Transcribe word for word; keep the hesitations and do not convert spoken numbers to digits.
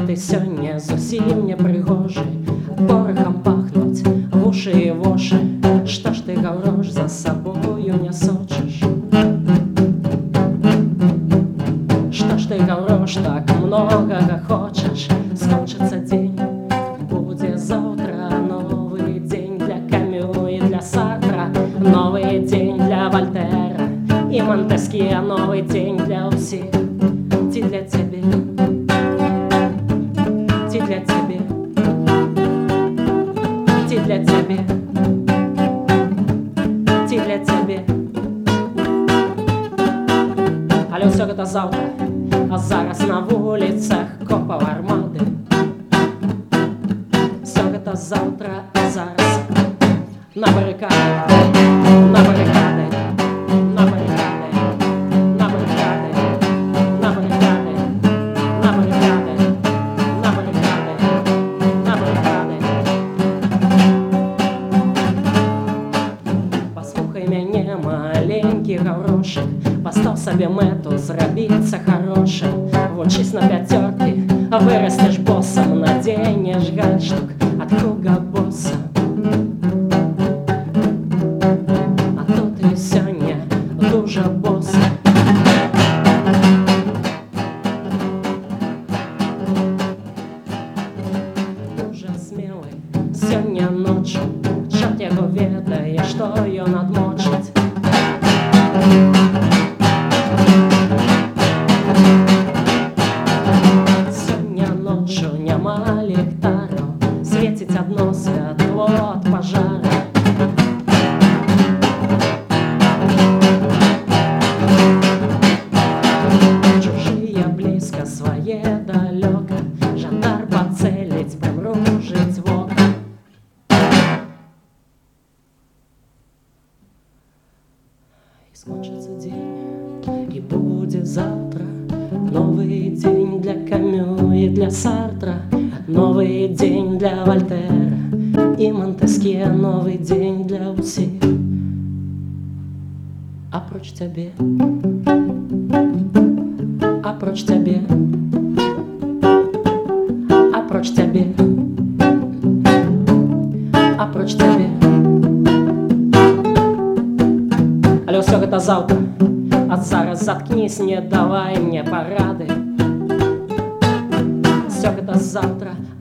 ты сёння зусім не прыгожы, порохам пахнуць вушы і вошы. Што ж ты гаўрош за сабою не сочыш? Што ж ты гаўрош так многага хочаш? Скончыцца дзень, будзе заўтра новы дзень для Камю і для Сартра, новы дзень для Вальтэра і Монтэск'е, новы дзень для ўсіх. Ці для цябе, ці для цябе, ці для цябе, ці для цябе. Але ўсё гэта заўтра, а зараз на вуліцах копаў армады. Всё гэта заўтра, а зараз на барыкады, на барыкады, на барыкады, на барыкады, на барыкады, на барыкады, на барыкады, на барыкады. Паслухай мяне, маленькі гаўрошак, пастаў сабе мэту зрабіцца харошым. Вучысь на пяцёркі, а вырастеш босам, надзенеш гальштук ад Хуга Босса. А то ты сёння дужа боса. Дужа смелы сёння ноччу, чорт яго ведае, што ён адмочыць. Няма ліхтараў, свеціць адно святло ад пажара. Чужыя блізка, свае далёка, жандар пацэліць, прымружыць вока. І скончыцца дзень, і будзе заўтра новый дзень для Камю і для Сартра, новый дзень для Вальтэра і Монтэск'е, новый дзень для ўсіх. Апроч цябе, апроч цябе, апроч цябе, апроч цябе. Але ўсё гэта заўтра, а зараз заткнись, не давай мне парады. Всё гэта завтра,